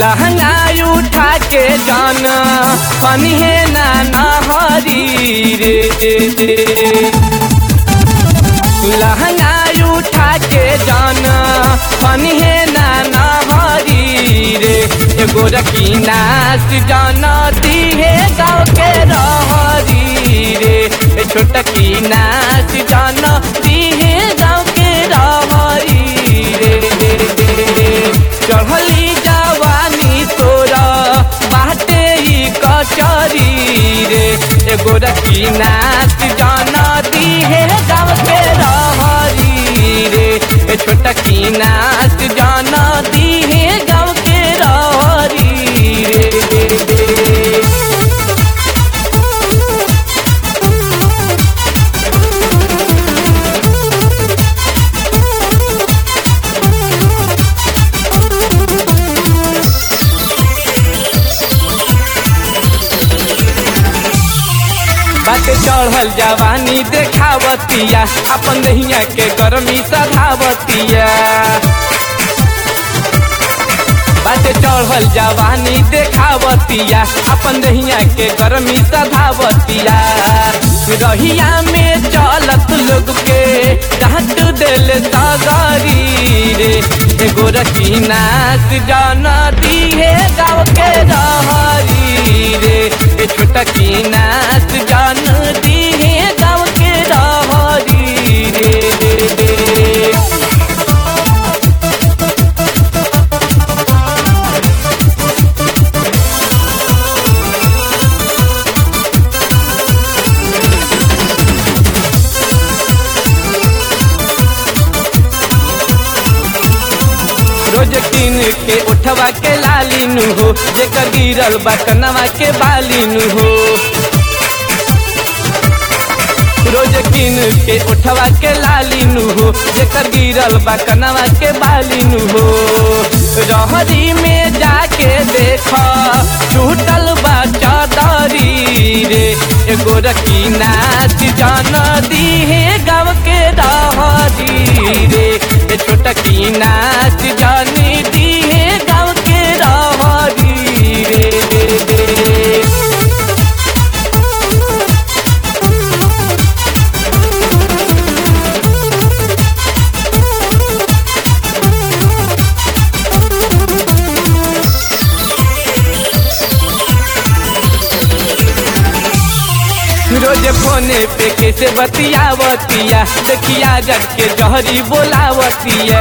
लहंगा उठा के जाना पनिहे ना नहरी रे। लहंगा उठा के जाना पनिहे ना नहरी रे। एगो रकीना जाना दिहे गाँव के रहरी रे। छोटकी नाच जाना दिहे गाँव के रहरी रे। चढ़ली जवानी तोरा बाटे ही कचरी रे। एगो रकी नाच जाना दिहे गाँव के रहरी रे। छोटकी नाच जाना दिहे गाँव के रहरी रे। बाटे चढ़ल जवानी देखावतिया अपन दहिया के गर्मी सधावतिया। बाटे चढ़ल जवानी देखावतिया अपन दहिया के गर्मी सधावतिया। रहिया में चलत लोग के डांट दिल सगरी रे। एगो रकी नाच जाना दिहे गाँव के रहरी रे। छोटकी नाच जान दिहे गाँव के रहरी रे। रोज किन के उठवा के लालीनु हो, जेकर गिरल बा कनवा के बालीनु हो। रोज किन के उठवा के लालीनु हो, जेकर गिरल बा कनवा के बालीनु हो। रहरी में जाके देखा छूटल बा चादरी रे। एगो रकी नाच जाना दिहे गाँव के रहरी रे। छोटकी नाच जानी दिहे गाँव के रहरी रे। रोज फोने पे कैसे बतियावतिया, देखिया जग के जहरी बोलावतिया।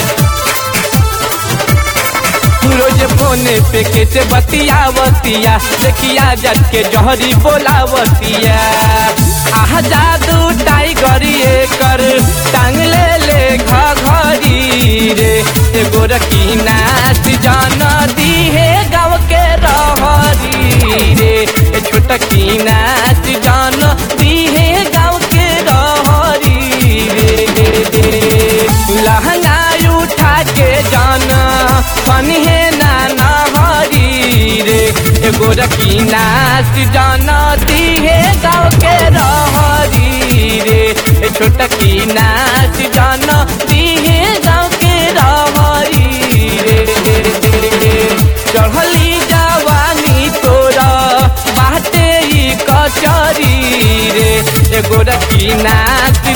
रोज फोने पे कैसे बतियावतिया, देखिया जग के जहरी बोलावतिया। आह जादू टाइगर कर टांग ले घरी रे। एगो रकी नाच जाना दिहे गाँव के रहरी रे। छोटकी नाच जाना दिहे गाँव के रहरी रे। लहंगा उठा के जाना पनिहे ना नहरी रे। एगो रकी नाच जाना दिहे गाँव के रहरी रे। छोटकी नाच जाना दिहे गाँव के रहरी रे। चढ़ली जवानी तोरा बाटे ही कचरी रे। एगो रकी नाच